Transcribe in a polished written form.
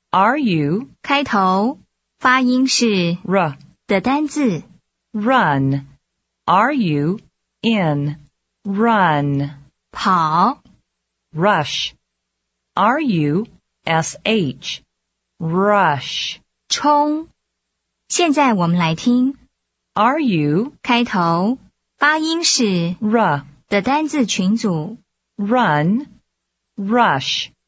R-U 开头发音是 R 的单字 run R-U-N run 跑 rush R-U-S-H rush 冲。现在我们来听 R-U 开头发音是 R 的单字群组 run rush